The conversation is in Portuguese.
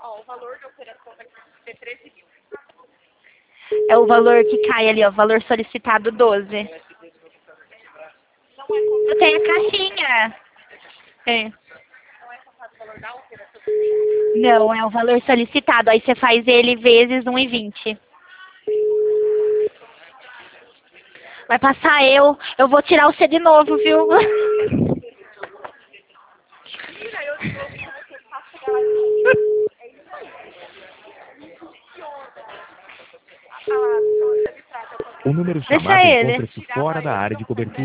Ó, o valor da operação vai ser 13 mil. É o valor que cai ali, ó. Valor solicitado 12. Não é comprado Eu tenho a caixinha. É. o valor da operação. Não, é o valor solicitado. Aí você faz ele vezes 1,20. Vai passar eu vou tirar você de novo, viu? Tira, eu faço chegar lá de novo. É isso aí. A pessoa de prata, O número Deixa chamado ele. encontra-se fora da área de cobertura.